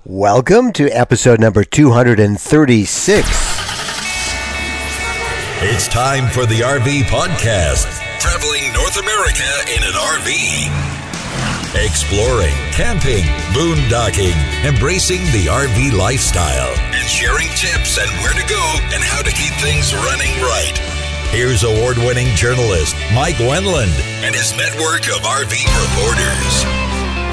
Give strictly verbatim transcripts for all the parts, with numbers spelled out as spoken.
Welcome to episode number two hundred thirty-six. It's time for the R V Podcast, traveling North America in an R V. Exploring, camping, boondocking, embracing the R V lifestyle, and sharing tips on where to go and how to keep things running right. Here's award-winning journalist Mike Wendland and his network of R V reporters.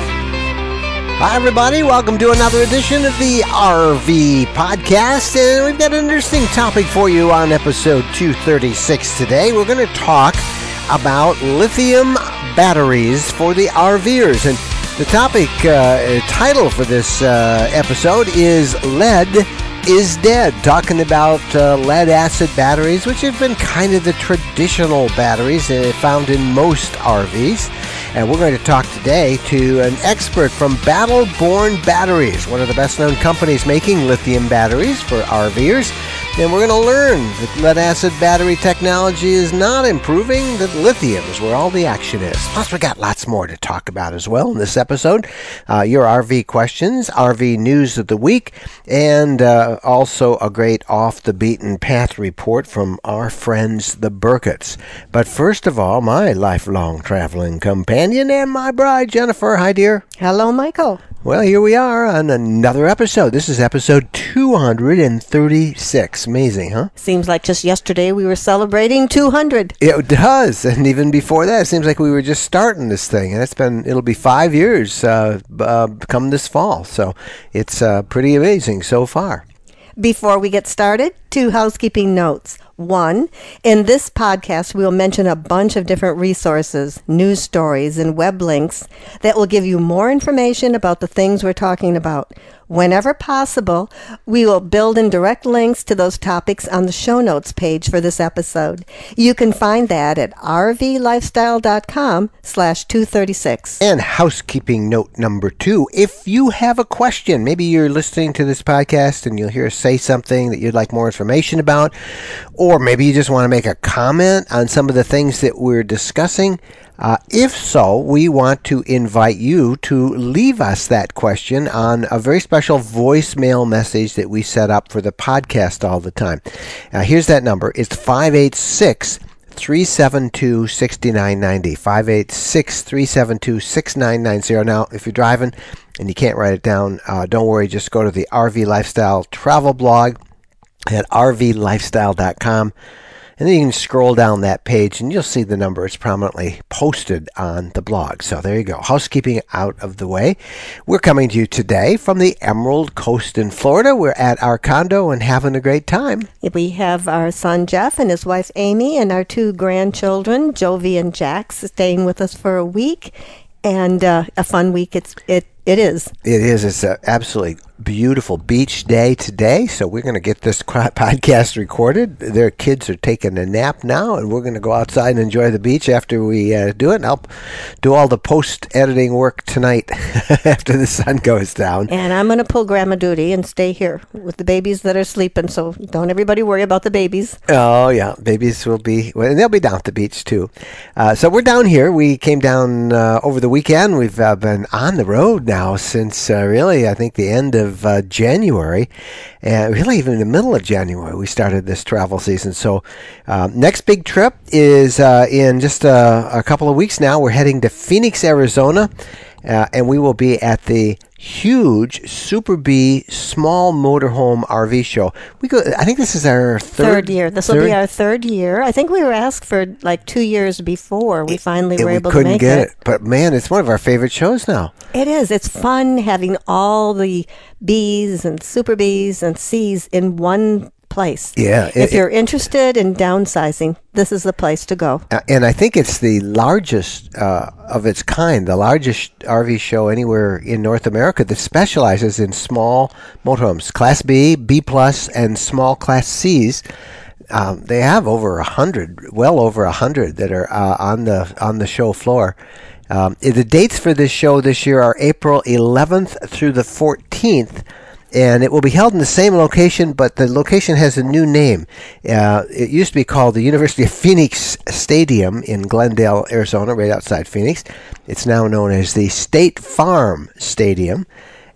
Hi, everybody. Welcome to another edition of the R V Podcast. And we've got an interesting topic for you on episode two thirty-six today. We're going to talk about lithium batteries for the RVers. And the topic uh, title for this uh, episode is Lead is Dead. Talking about uh, lead-acid batteries, which have been kind of the traditional batteries uh, found in most R Vs. And we're going to talk today to an expert from Battle Born Batteries, one of the best-known companies making lithium batteries for RVers. And we're going to learn that lead-acid battery technology is not improving, that lithium is where all the action is. Plus, we got lots more to talk about as well in this episode. Uh, your R V questions, R V news of the week, and uh, also a great off-the-beaten-path report from our friends, the Burketts. But first of all, my lifelong traveling companion and my bride, Jennifer. Hi, dear. Hello, Michael. Well, here we are on another episode. This is episode two hundred thirty-six. Amazing, huh? Seems like just yesterday we were celebrating two hundred. It does, and even before that, it seems like we were just starting this thing, and it's been, it'll be five years uh, uh, come this fall, so it's uh, pretty amazing so far. Before we get started, two housekeeping notes. One, in this podcast, we'll mention a bunch of different resources, news stories, and web links that will give you more information about the things we're talking about. Whenever possible, we will build in direct links to those topics on the show notes page for this episode. You can find that at rvlifestyle.com slash 236. And housekeeping note number two, if you have a question, maybe you're listening to this podcast and you'll hear us say something that you'd like more information about, or maybe you just want to make a comment on some of the things that we're discussing. Uh, if so, we want to invite you to leave us that question on a very special voicemail message that we set up for the podcast all the time. Uh, here's that number. It's five eight six, three seven two, six nine nine zero. five eight six, three seven two, six nine nine zero. Now, if you're driving and you can't write it down, uh, don't worry. Just go to the R V Lifestyle travel blog at r v lifestyle dot com. And then you can scroll down that page and you'll see the number. It's prominently posted on the blog. So there you go. Housekeeping out of the way. We're coming to you today from the Emerald Coast in Florida. We're at our condo and having a great time. We have our son Jeff and his wife Amy and our two grandchildren, Jovi and Jax, staying with us for a week. And uh, a fun week it's it it is. It is. It's an absolutely beautiful beach day today, so we're going to get this podcast recorded. Their kids are taking a nap now, and we're going to go outside and enjoy the beach after we uh, do it, and I'll do all the post-editing work tonight after the sun goes down. And I'm going to pull grandma duty and stay here with the babies that are sleeping, so don't everybody worry about the babies. Oh, yeah. Babies will be, well, and they'll be down at the beach, too. Uh, so we're down here. We came down uh, over the weekend. We've uh, been on the road now since uh, really, I think, the end of Of uh, January, and really even in the middle of January we started this travel season. So uh, next big trip is uh, in just uh, a couple of weeks now. We're heading to Phoenix, Arizona, uh, and we will be at the huge Super Bee small motorhome R V show. We go. I think this is our third, third year. This will be our third year. I think we were asked for like two years before we finally it, were we able couldn't to make get it. it. But man, it's one of our favorite shows now. It is. It's fun having all the B's and Super B's and C's in one place. Yeah. It, if you're interested in downsizing, this is the place to go. Uh, and I think it's the largest uh, of its kind, the largest R V show anywhere in North America that specializes in small motorhomes, Class B, B plus, and small Class C's. Um, they have over a hundred, well over a hundred that are uh, on the on the show floor. Um, the dates for this show this year are April eleventh through the fourteenth. And it will be held in the same location, but the location has a new name. Uh, it used to be called the University of Phoenix Stadium in Glendale, Arizona, right outside Phoenix. It's now known as the State Farm Stadium.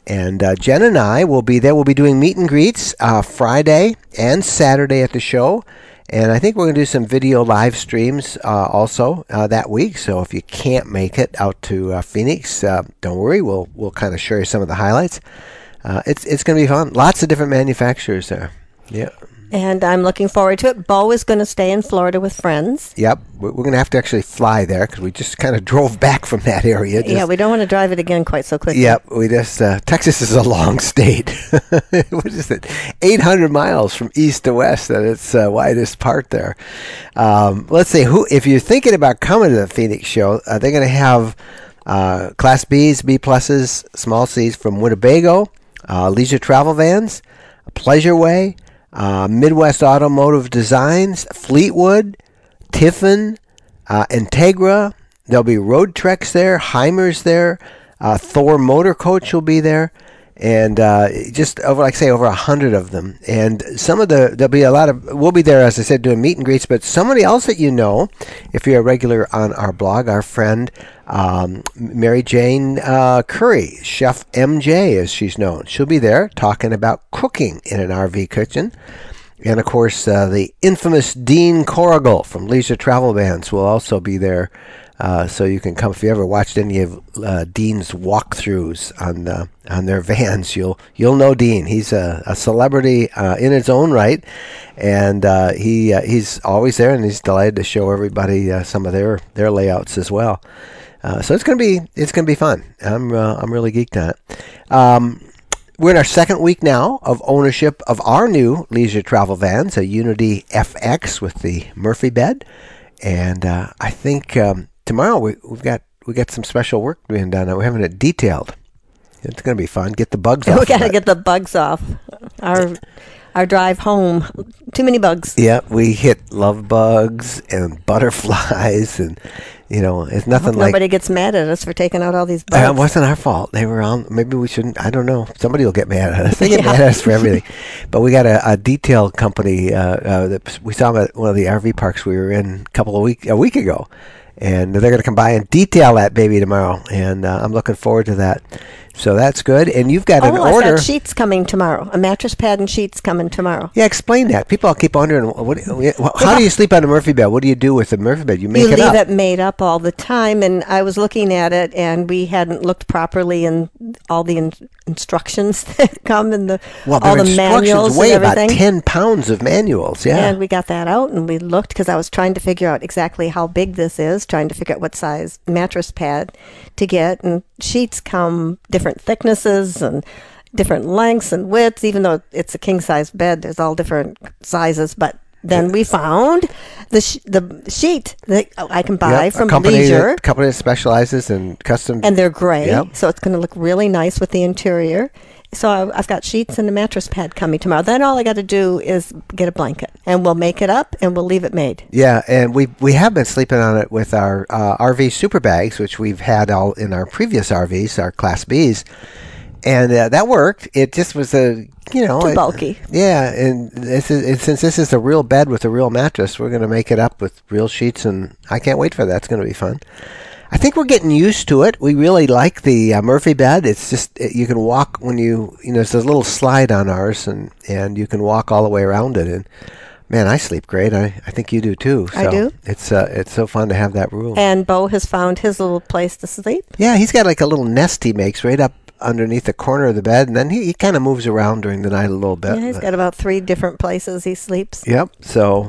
And uh, Jen and I will be there. We'll be doing meet and greets uh, Friday and Saturday at the show. And I think we're going to do some video live streams uh, also uh, that week. So if you can't make it out to uh, Phoenix, uh, don't worry. We'll we'll kind of show you some of the highlights. Uh, it's it's going to be fun. Lots of different manufacturers there. Yeah. And I'm looking forward to it. Bo is going to stay in Florida with friends. Yep. We're going to have to actually fly there because we just kind of drove back from that area. Just, yeah, we don't want to drive it again quite so quickly. Yep. We just uh, Texas is a long state. What is it? eight hundred miles from east to west at its uh, widest part there. Um, let's see. Who, if you're thinking about coming to the Phoenix show, uh, they're going to have uh, Class B's, B pluses, small C's from Winnebago, uh, Leisure Travel Vans, Pleasure Way, Uh, Midwest Automotive Designs, Fleetwood, Tiffin, uh, Integra. There'll be Road Treks there, Heimer's there, uh, Thor Motor Coach will be there, and uh, just over, like I say, over a hundred of them. And some of the there'll be a lot of. We'll be there, as I said, doing meet and greets. But somebody else that you know, if you're a regular on our blog, our friend um, Mary Jane uh, Curry, Chef M J, as she's known, she'll be there talking about cooking in an R V kitchen. And of course, uh, the infamous Dean Corrigal from Leisure Travel Vans will also be there. Uh, so you can come if you ever watched any of uh, Dean's walkthroughs on uh, on their vans. You'll you'll know Dean. He's a, a celebrity uh, in his own right, and uh, he uh, he's always there, and he's delighted to show everybody uh, some of their, their layouts as well. Uh, so it's gonna be it's gonna be fun. I'm uh, I'm really geeked on it. Um, We're in our second week now of ownership of our new Leisure Travel Vans, a Unity F X with the Murphy bed, and uh, I think um, tomorrow we, we've got we got some special work being done. We're having it detailed. It's going to be fun. Get the bugs off. We got to get the bugs off. Our our drive home, too many bugs. Yeah, we hit love bugs and butterflies, and you know, it's nothing like. Nobody gets mad at us for taking out all these bugs. Uh, it wasn't our fault. They were on. Maybe we shouldn't. I don't know. Somebody will get mad at us. They get Yeah. mad at us for everything. But we got a, a detail company uh, uh, that we saw them at one of the R V parks we were in a couple of week a week ago, and they're going to come by and detail that baby tomorrow, and uh, I'm looking forward to that. So that's good. And you've got oh, an I've order. got sheets coming tomorrow. A mattress pad and sheets coming tomorrow. Yeah, explain that. People keep wondering, what, how do you sleep on a Murphy bed? What do you do with the Murphy bed? You make you it leave up. it made up all the time, and I was looking at it, and we hadn't looked properly in all the in- instructions that come in the well, all their the instructions manuals weigh and everything. about ten pounds of manuals. Yeah, And we got that out, and we looked because I was trying to figure out exactly how big this is, trying to figure out what size mattress pad to get, and sheets come different thicknesses and different lengths and widths. Even though it's a king size bed, there's all different sizes. But then we found the sh- the sheet that I can buy yep. from a company Leisure, that, company that specializes in custom, and they're gray, Yep. so it's going to look really nice with the interior. So I- I've got sheets and a mattress pad coming tomorrow. Then all I got to do is get a blanket, and we'll make it up, and we'll leave it made. Yeah, and we we have been sleeping on it with our uh, R V super bags, which we've had all in our previous R Vs, our Class Bs. And uh, that worked. It just was a, you know. Too it- bulky. Yeah, and, this is, and since this is a real bed with a real mattress, we're going to make it up with real sheets, and I can't wait for that. It's going to be fun. I think we're getting used to it. We really like the uh, Murphy bed. It's just, it, you can walk when you, you know, there's a little slide on ours, and, and you can walk all the way around it. And man, I sleep great. I, I think you do too. So I do. It's, uh, it's so fun to have that room. And Bo has found his little place to sleep. Yeah, he's got like a little nest he makes right up underneath the corner of the bed, and then he, he kind of moves around during the night a little bit. Yeah, he's got about three different places he sleeps. Yep. So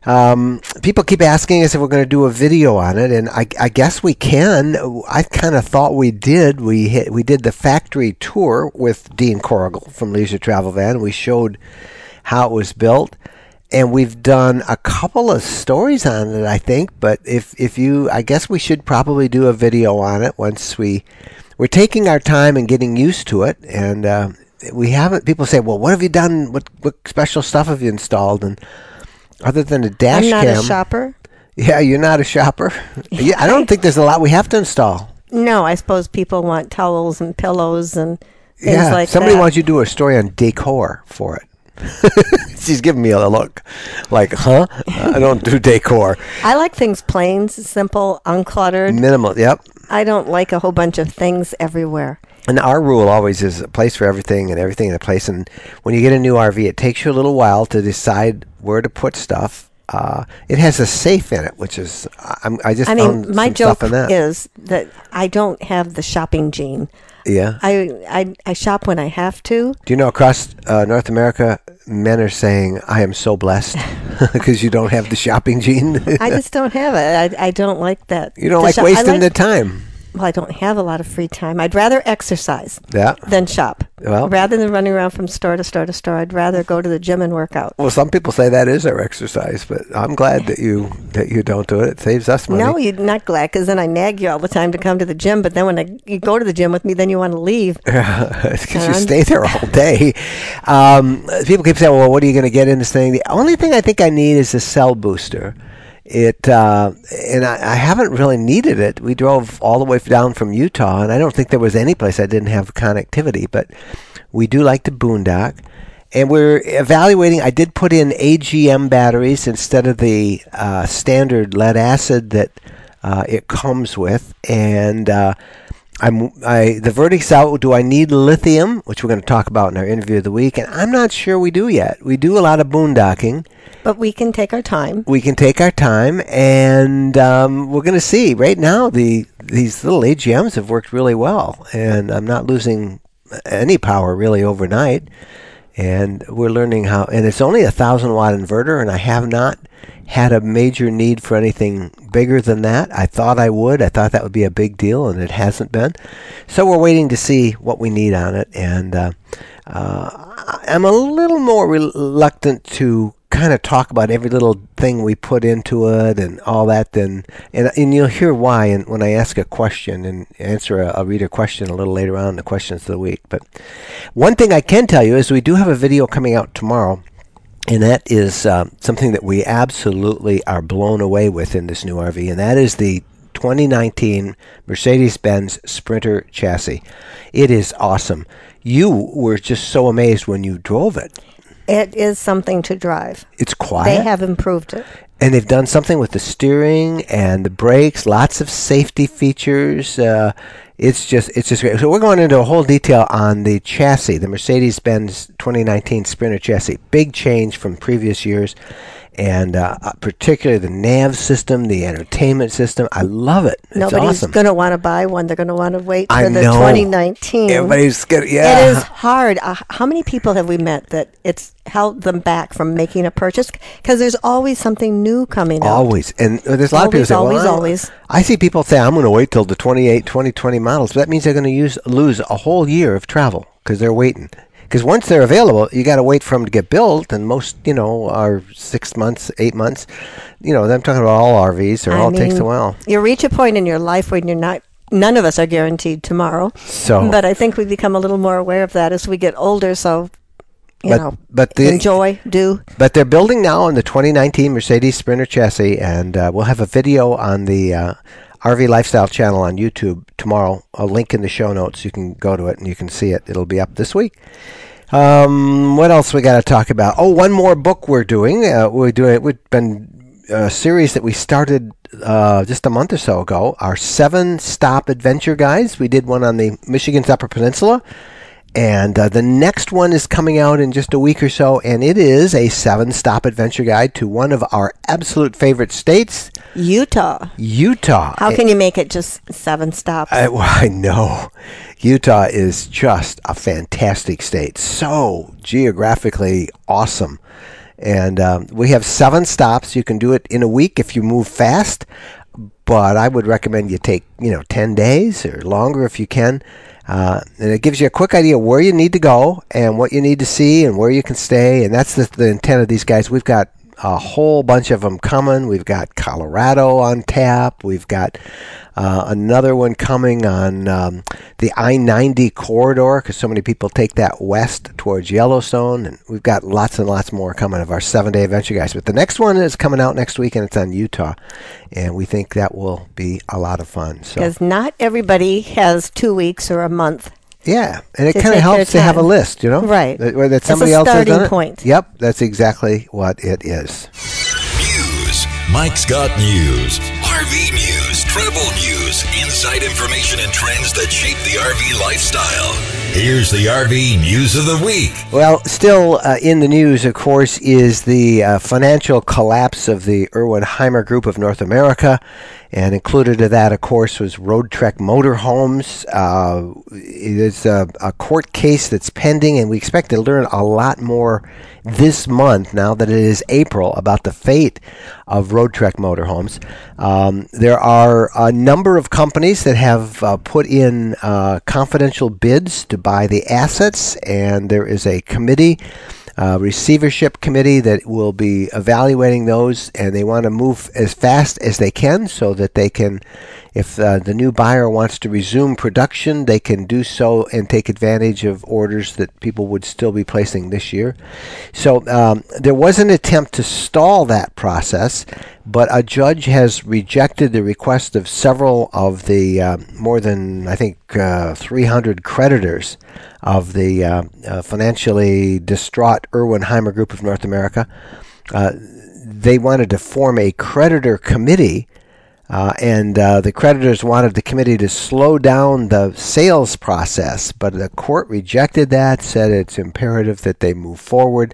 um, people keep asking us if we're going to do a video on it, and I, I guess we can. I kind of thought we did. We hit, we did the factory tour with Dean Corrigal from Leisure Travel Van. We showed how it was built. And we've done a couple of stories on it, I think. But if, if you, I guess we should probably do a video on it once we, we're taking our time and getting used to it. And uh, we haven't, people say, well, what have you done? What, what special stuff have you installed? And other than a dash I'm not cam. a shopper. Yeah, you're not a shopper. Yeah, I don't think there's a lot we have to install. No, I suppose people want towels and pillows and things Yeah, like somebody that. wants you to do a story on decor for it. She's giving me a look like, huh? I don't do decor. I like things plain, simple, uncluttered. Minimal, yep. I don't like a whole bunch of things everywhere. And our rule always is a place for everything and everything in a place. And when you get a new R V, it takes you a little while to decide where to put stuff. Uh, it has a safe in it, which is, I'm, I just I found mean, my some joke stuff in that. is that I don't have the shopping gene. Yeah. I, I, I shop when I have to. Do you know across uh, North America, men are saying, I am so blessed because you don't have the shopping gene? I just don't have it. I, I don't like that. You don't the like shop- wasting like, the time. Well, I don't have a lot of free time. I'd rather exercise Yeah. than shop. Well, rather than running around from store to store to store, I'd rather go to the gym and work out. Well, some people say that is our exercise, but I'm glad that you that you don't do it. It saves us money. No, you're not glad, because then I nag you all the time to come to the gym. But then when I, you go to the gym with me, then you want to leave. It's because you Um, stay there all day. Um, people keep saying, well, what are you going to get in this thing? The only thing I think I need is a cell booster. It uh, and I, I haven't really needed it. We drove all the way down from Utah, and I don't think there was any place I didn't have connectivity. But we do like to boondock, and we're evaluating. I did put in A G M batteries instead of the uh, standard lead acid that uh, it comes with, and uh, I'm I the verdict's out. Do I need lithium, which we're going to talk about in our interview of the week? And I'm not sure we do yet. We do a lot of boondocking. But we can take our time. We can take our time, and um, we're going to see. Right now, the these little A G Ms have worked really well, and I'm not losing any power really overnight. And we're learning how. And it's only a thousand watt inverter, and I have not had a major need for anything bigger than that. I thought I would. I thought that would be a big deal, and it hasn't been. So we're waiting to see what we need on it, and uh, uh, I'm a little more reluctant to kind of talk about every little thing we put into it and all that, then and and you'll hear why and when I ask a question and answer a, a reader question a little later on in the questions of the week. But one thing I can tell you is we do have a video coming out tomorrow, and that is uh, something that we absolutely are blown away with in this new R V, and that is the twenty nineteen Mercedes-Benz Sprinter chassis. It is awesome. You were just so amazed when you drove it. It is something to drive. It's quiet. They have improved it. And they've done something with the steering and the brakes, lots of safety features. Uh, it's just it's just great. So we're going into a whole detail on the chassis, the Mercedes-Benz twenty nineteen Sprinter chassis. Big change from previous years. And uh, particularly the nav system, the entertainment system. I love it. It's Nobody's awesome. going to want to buy one. They're going to want to wait for I the know. twenty nineteen. Everybody's gonna, yeah. It is hard. Uh, how many people have we met that it's held them back from making a purchase? Because there's always something new coming out. Always. And uh, there's a lot Always, of people say, always, well, always. I see people say, I'm going to wait till the twenty-eight, twenty twenty models. But that means they're going to use lose a whole year of travel because they're waiting. Because once they're available, you got to wait for them to get built, and most, you know, are six months, eight months. You know, I'm talking about all R Vs. It all I takes mean, a while. You reach a point in your life when you're not. None of us are guaranteed tomorrow. So, but I think we become a little more aware of that as we get older. So, you but, know, but the, enjoy, do. But they're building now on the twenty nineteen Mercedes Sprinter chassis, and uh, we'll have a video on the uh, R V Lifestyle channel on YouTube tomorrow. A link in the show notes. You can go to it and you can see it. It'll be up this week. Um, what else we got to talk about? Oh, one more book we're doing. Uh, we're doing. We've been a series that we started uh, just a month or so ago. Our seven stop adventure guides. We did one on the Michigan's Upper Peninsula, and uh, the next one is coming out in just a week or so, and it is a seven stop adventure guide to one of our absolute favorite states, Utah. Utah. How can you make it just seven stops? I, well, I know. Utah is just a fantastic state. So geographically awesome. And um, we have seven stops. You can do it in a week if you move fast. But I would recommend you take, you know, ten days or longer if you can. Uh, and it gives you a quick idea where you need to go and what you need to see and where you can stay. And that's the, the intent of these guys. We've got a whole bunch of them coming. We've got Colorado on tap. We've got uh, another one coming on um, the I ninety corridor because so many people take that west towards Yellowstone. And we've got lots and lots more coming of our seven-day adventure guys. But the next one is coming out next week, and it's on Utah. And we think that will be a lot of fun. So Because not everybody has two weeks or a month. yeah, and it to kind of take helps their to have a time. list, you know? Right. That, where that It's a somebody else has starting done it. point. Yep, that's exactly what it is. News. Mike's got news. R V news, travel news, news, inside information, and trends that shape the R V lifestyle. Here's the R V News of the Week. Well, still uh, in the news, of course, is the uh, financial collapse of the Erwin Hymer Group of North America. And included in that, of course, was Roadtrek Motorhomes. Uh, it is a, a court case that's pending, and we expect to learn a lot more this month, now that it is April, about the fate of Roadtrek Motorhomes. Um, there are a number of companies that have uh, put in uh, confidential bids to buy the assets, and there is a committee Uh, receivership committee that will be evaluating those, and they want to move as fast as they can so that they can, if uh, the new buyer wants to resume production, they can do so and take advantage of orders that people would still be placing this year. So um, there was an attempt to stall that process, but a judge has rejected the request of several of the uh, more than, I think, uh, three hundred creditors of the uh, uh, financially distraught Erwin Hymer Group of North America. Uh, they wanted to form a creditor committee, uh, and uh, the creditors wanted the committee to slow down the sales process, but the court rejected that, said it's imperative that they move forward.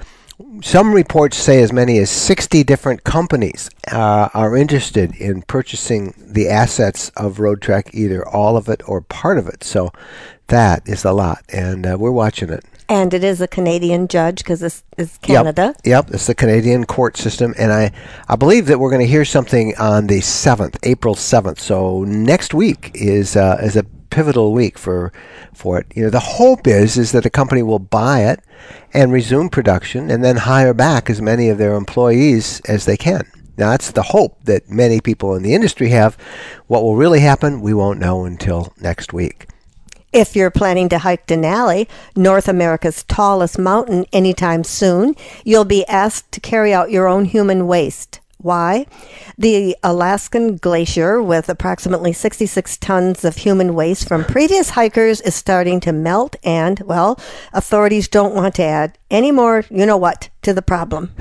Some reports say as many as sixty different companies uh, are interested in purchasing the assets of Roadtrek, either all of it or part of it. So that is a lot, and uh, we're watching it. And it is a Canadian judge because this is Canada. Yep, yep, it's the Canadian court system, and I, I believe that we're going to hear something on the seventh, April seventh. So next week is uh, is a pivotal week for for it. You know, the hope is is that the company will buy it and resume production, and then hire back as many of their employees as they can. Now, that's the hope that many people in the industry have. What will really happen, we won't know until next week. If you're planning to hike Denali, North America's tallest mountain, anytime soon, you'll be asked to carry out your own human waste. Why? The Alaskan Glacier, with approximately sixty-six tons of human waste from previous hikers, is starting to melt, and, well, authorities don't want to add any more, you-know-what, to the problem.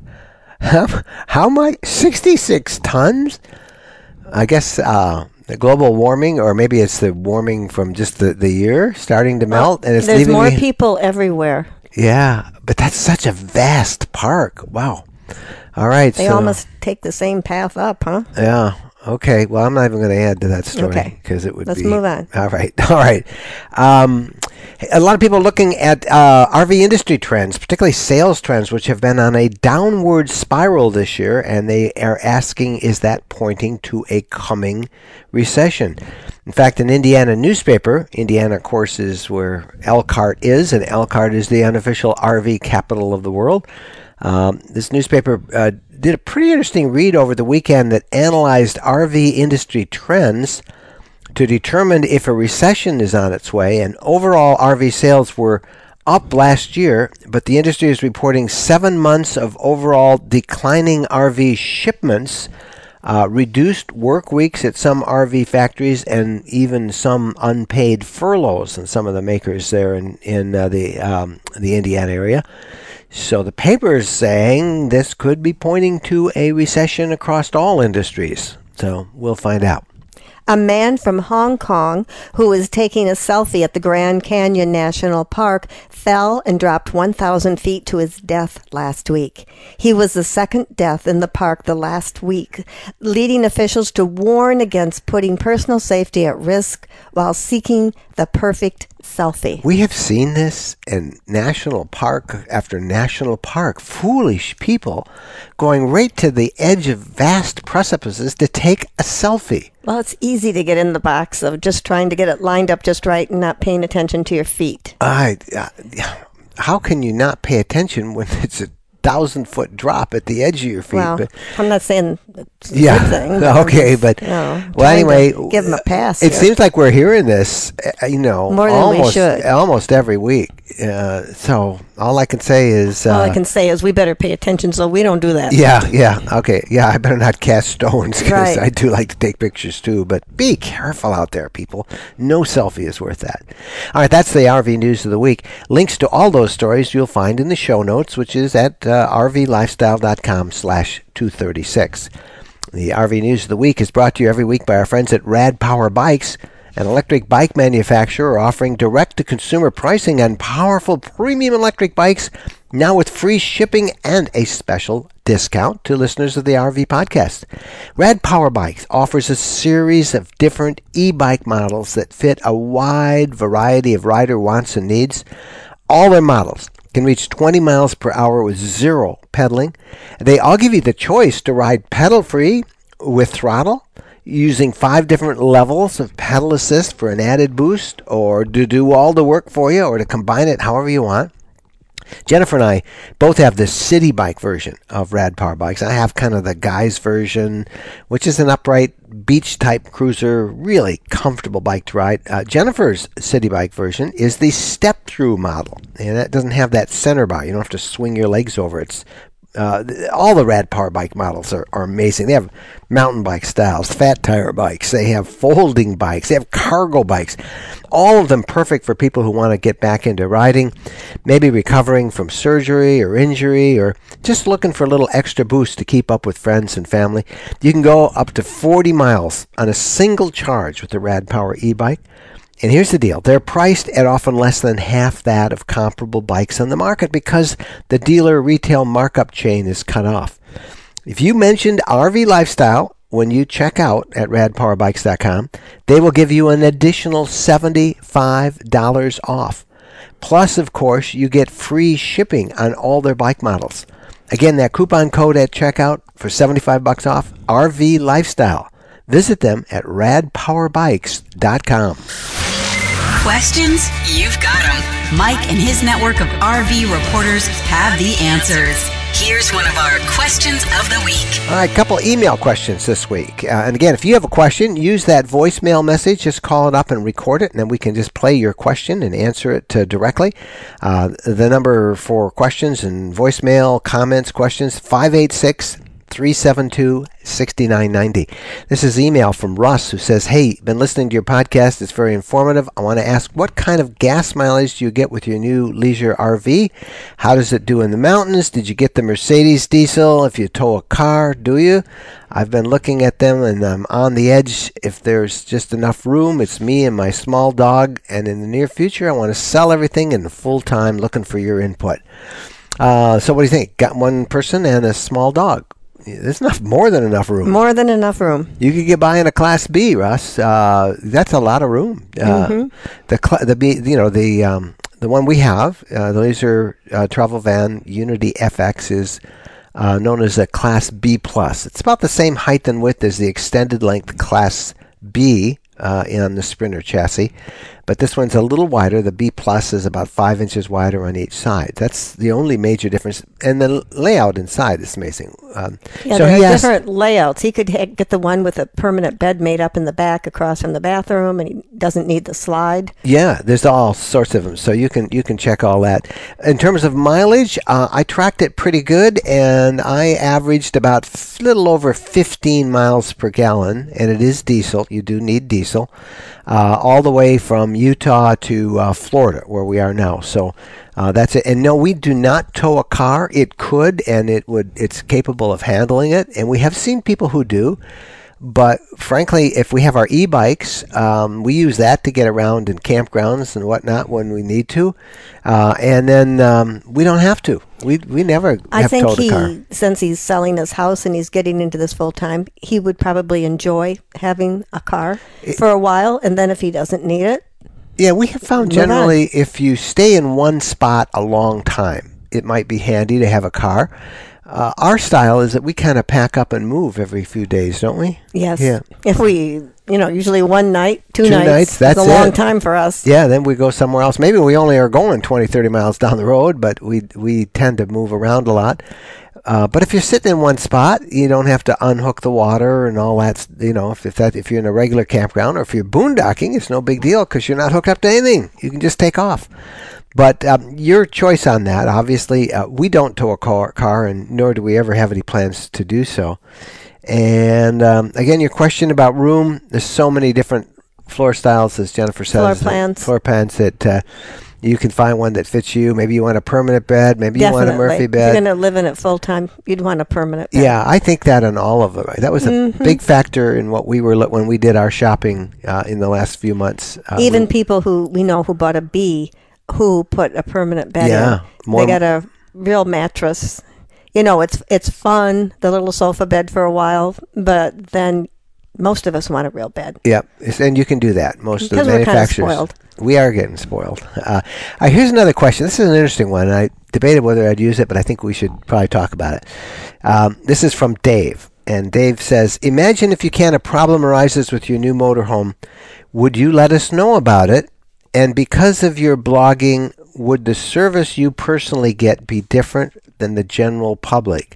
how, how much? sixty-six tons? I guess uh, the global warming, or maybe it's the warming from just the, the year starting to melt. Well, and it's there's leaving more me... people everywhere. Yeah, but that's such a vast park. Wow. All right. They so, almost take the same path up, huh? Yeah. Okay. Well, I'm not even going to add to that story because okay. it would Let's be. Let's move on. All right. All right. Um, a lot of people are looking at uh, R V industry trends, particularly sales trends, which have been on a downward spiral this year, and they are asking, is that pointing to a coming recession? In fact, an Indiana newspaper, Indiana, of course, is where Elkhart is, and Elkhart is the unofficial R V capital of the world. Um, this newspaper uh, did a pretty interesting read over the weekend that analyzed R V industry trends to determine if a recession is on its way. And overall, R V sales were up last year, but the industry is reporting seven months of overall declining R V shipments, uh, reduced work weeks at some R V factories, and even some unpaid furloughs in some of the makers there in, in uh, the um, the Indiana area. So the paper is saying this could be pointing to a recession across all industries. So we'll find out. A man from Hong Kong who was taking a selfie at the Grand Canyon National Park fell and dropped one thousand feet to his death last week. He was the second death in the park the last week, leading officials to warn against putting personal safety at risk while seeking the perfect selfie. We have seen this in national park after national park. Foolish people going right to the edge of vast precipices to take a selfie. Well, it's easy to get in the box of just trying to get it lined up just right and not paying attention to your feet. I, uh, how can you not pay attention when it's a thousand foot drop at the edge of your feet? Well, but, I'm not saying it's a yeah, good thing. okay, just, but you know, well, anyway, give them a pass. It here. seems like we're hearing this, uh, you know, more than almost we should. almost every week. Uh, so all I can say is, uh, all I can say is we better pay attention so we don't do that. Yeah, yeah, okay, yeah. I better not cast stones because right. I do like to take pictures too. But be careful out there, people. No selfie is worth that. All right, that's the R V news of the week. Links to all those stories you'll find in the show notes, which is at uh, r v lifestyle dot com slash two thirty-six. The R V News of the Week is brought to you every week by our friends at Rad Power Bikes, an electric bike manufacturer offering direct-to-consumer pricing on powerful premium electric bikes, now with free shipping and a special discount to listeners of the R V podcast. Rad Power Bikes offers a series of different e-bike models that fit a wide variety of rider wants and needs. All their models can reach twenty miles per hour with zero pedaling. They all give you the choice to ride pedal-free with throttle, using five different levels of pedal assist for an added boost, or to do all the work for you, or to combine it however you want. Jennifer and I both have the city bike version of Rad Power Bikes. I have kind of the guy's version, which is an upright beach-type cruiser, really comfortable bike to ride. Uh, Jennifer's city bike version is the step-through model, and that doesn't have that center bar. You don't have to swing your legs over. It's Uh, all the Rad Power Bike models are, are amazing. They have mountain bike styles, fat tire bikes. They have folding bikes. They have cargo bikes. All of them perfect for people who want to get back into riding, maybe recovering from surgery or injury, or just looking for a little extra boost to keep up with friends and family. You can go up to forty miles on a single charge with the Rad Power e-bike. And here's the deal. They're priced at often less than half that of comparable bikes on the market because the dealer retail markup chain is cut off. If you mentioned R V Lifestyle when you check out at rad power bikes dot com, they will give you an additional seventy-five dollars off. Plus, of course, you get free shipping on all their bike models. Again, that coupon code at checkout for seventy-five bucks off, R V Lifestyle. Visit them at rad power bikes dot com. Questions? You've got them. Mike and his network of R V reporters have the answers. Here's one of our questions of the week. All right, a couple email questions this week. Uh, and again, if you have a question, use that voicemail message. Just call it up and record it, and then we can just play your question and answer it uh, directly. Uh, the number for questions and voicemail, comments, questions, five eight six, three seven two, six nine nine zero. This is email from Russ, who says, hey, been listening to your podcast. It's very informative. I want to ask, what kind of gas mileage do you get with your new Leisure R V? How does it do in the mountains? Did you get the Mercedes diesel? If you tow a car, do you? I've been looking at them, and I'm on the edge. If there's just enough room, it's me and my small dog. And in the near future, I want to sell everything and full time, looking for your input. Uh, so what do you think? Got one person and a small dog. There's enough, more than enough room. More than enough room. You could get by in a Class B, Russ. Uh, that's a lot of room. Uh, mm-hmm. The cl- the B, you know the um, the one we have, uh, the Leisure uh, Travel Van Unity F X is uh, known as a Class B plus. It's about the same height and width as the extended length Class B uh, on the Sprinter chassis, but this one's a little wider. The B plus is about five inches wider on each side. That's the only major difference. And the layout inside is amazing. Um, yeah, so there he are asked, different layouts. He could ha- get the one with a permanent bed made up in the back across from the bathroom, and he doesn't need the slide. Yeah, there's all sorts of them, so you can you can check all that. In terms of mileage, uh, I tracked it pretty good, and I averaged about a little over fifteen miles per gallon, and it is diesel. You do need diesel, uh, all the way from Utah to uh, Florida, where we are now. So uh, that's it. And no, we do not tow a car. It could, and it would. It's capable of handling it, and we have seen people who do. But frankly, if we have our e-bikes, um, we use that to get around in campgrounds and whatnot when we need to, uh, and then um, we don't have to. We we never I have think towed he, a car. since he's selling his house and he's getting into this full time, he would probably enjoy having a car It, for a while, and then if he doesn't need it, yeah, we have found move on. generally if you stay in one spot a long time, it might be handy to have a car. Uh, our style is that we kind of pack up and move every few days, don't we? Yes. Yeah. If we, you know, usually one night, two, Two nights, nights, that's it's a long it. time for us. Yeah, then we go somewhere else. Maybe we only are going twenty, thirty miles down the road, but we we tend to move around a lot. Uh, but if you're sitting in one spot, you don't have to unhook the water and all that. You know, if, if that if you're in a regular campground or if you're boondocking, it's no big deal because you're not hooked up to anything. You can just take off. But um, your choice on that, obviously, uh, we don't tow a car, car, and nor do we ever have any plans to do so. And um, again, your question about room, there's so many different floor styles, as Jennifer says. Floor plans. Floor plans that uh, You can find one that fits you. Maybe you want a permanent bed. Maybe Definitely. you want a Murphy If bed. you're going to live in it full time, you'd want a permanent bed. Yeah, I think that on all of them. That was a Mm-hmm. big factor in what we were lo- when we did our shopping uh, in the last few months. Uh, Even we- people who we know who bought a B, who put a permanent bed Yeah, in, more- they got a real mattress. You know, it's it's fun, the little sofa bed for a while, but then most of us want a real bed. Yeah, it's- and you can do that. Most of the Because we're kinda manufacturers. spoiled. We are getting spoiled. Uh, uh, here's another question. This is an interesting one. I debated whether I'd use it, but I think we should probably talk about it. Um, this is from Dave. And Dave says, imagine if you can, a problem arises with your new motorhome. Would you let us know about it? And because of your blogging, would the service you personally get be different than the general public?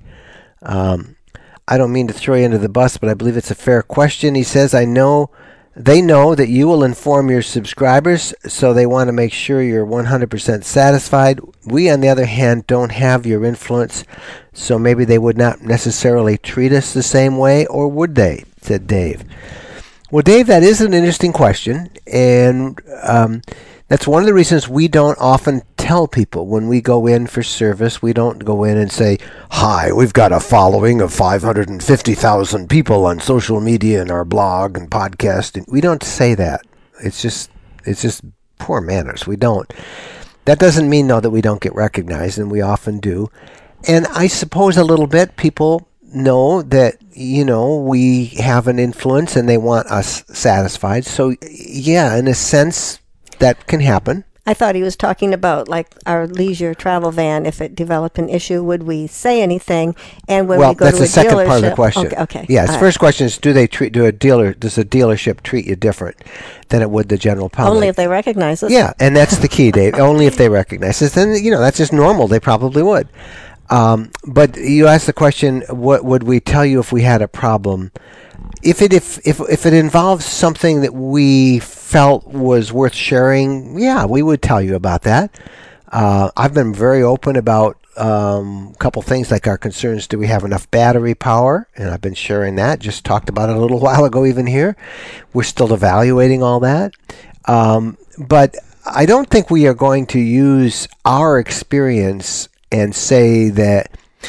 Um, I don't mean to throw you under the bus, but I believe it's a fair question. He says, I know they know that you will inform your subscribers, so they want to make sure you're one hundred percent satisfied. We, on the other hand, don't have your influence, so maybe they would not necessarily treat us the same way, or would they? Said Dave. Well, Dave, that is an interesting question, and um, that's one of the reasons we don't often tell people when we go in for service. We don't go in and say, hi, we've got a following of five hundred fifty thousand people on social media and our blog and podcast. And we don't say that. It's just it's just poor manners. We don't. That doesn't mean, though, that we don't get recognized, and we often do. And I suppose a little bit people know that, you know, we have an influence and they want us satisfied. So, yeah, in a sense, that can happen. I thought he was talking about like our leisure travel van. If it developed an issue, would we say anything? And when well, we go that's to a the second dealership, part of the question. Okay, okay. Yeah, the all first question is: Do they treat? Do a dealer? Does a dealership treat you different than it would the general right. public? Only if they recognize us. Yeah, and that's the key, Dave. Only if they recognize us. Then, you know, that's just normal. They probably would. Um, but you asked the question: What would we tell you if we had a problem? If it if, if if it involves something that we felt was worth sharing, yeah, we would tell you about that. Uh, I've been very open about um, a couple things like our concerns. Do we have enough battery power? And I've been sharing that. Just talked about it a little while ago even here. We're still evaluating all that. Um, but I don't think we are going to use our experience and say that,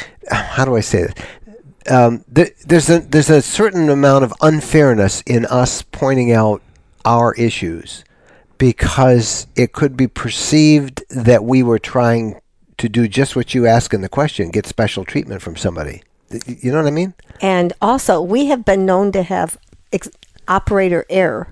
how do I say that? Um, there, there's a there's a certain amount of unfairness in us pointing out our issues because it could be perceived that we were trying to do just what you ask in the question, get special treatment from somebody. You know what I mean? And also, we have been known to have ex- operator error.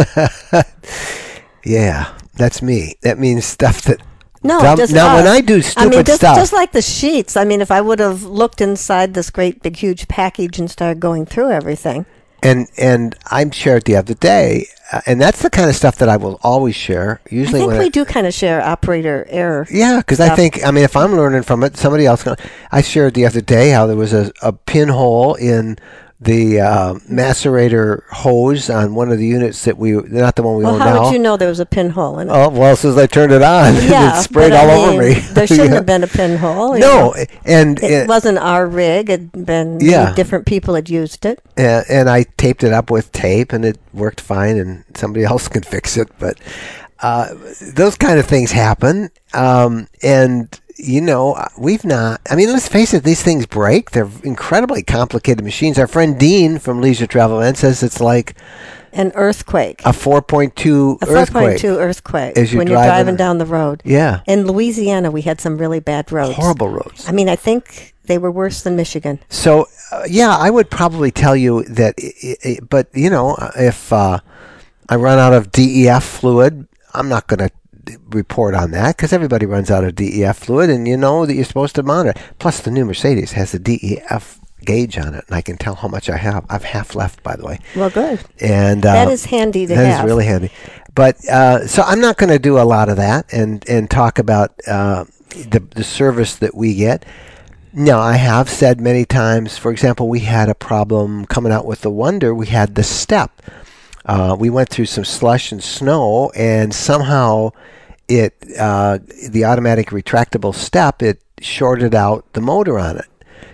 Yeah, that's me. That means stuff that. No, dumb, just now us. when I do stupid I mean, just, stuff, just like the sheets. I mean, if I would have looked inside this great big huge package and started going through everything. and and I shared the other day, uh, and that's the kind of stuff that I will always share. I Usually, think when we I, do kind of share operator error. Yeah, because I think, I mean, if I'm learning from it, somebody else can. I shared the other day how there was a, a pinhole in the uh, macerator hose on one of the units that we, not the one we Well, own how now. would you know there was a pinhole in it? Oh, well, as soon as I turned it on, yeah, it sprayed but I all over mean, me. There shouldn't Yeah. have been a pinhole. you No, know. and It it, wasn't our rig. It'd been Yeah. different people had used it. and, and I taped it up with tape, and it worked fine, and somebody else can fix it. But uh, those kind of things happen, um, and you know, we've not. I mean, let's face it; these things break. They're incredibly complicated machines. Our friend Dean from Leisure Travel Event says it's like An earthquake. a four point two A four earthquake. point two earthquake as you're when you're driving- driving down the road. Yeah, In Louisiana, we had some really bad roads. horrible roads. I mean, I think they were worse than Michigan. So, uh, yeah, I would probably tell you that, i i but, you know, if uh, I run out of D E F fluid, I'm not going to report on that because everybody runs out of D E F fluid, and you know that you're supposed to monitor. Plus, the new Mercedes has a D E F gauge on it, and I can tell how much I have. I've half left, by the way. Well, good. And uh, That is handy to that have. is really handy. But uh, so I'm not going to do a lot of that and, and talk about uh, the the service that we get. No, I have said many times, for example, we had a problem coming out with the Wonder. We had the step. Uh, we went through some slush and snow, and somehow it uh, the automatic retractable step, it shorted out the motor on it.